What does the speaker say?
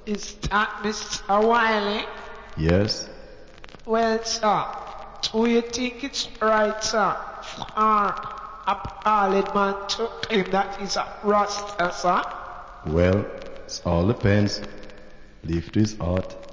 Is that Mr. Wiley? Yes. Well, sir, do you think it's right, sir, for a parliament to claim that he's a Rasta, sir? Well, it all depends. Leave to his art.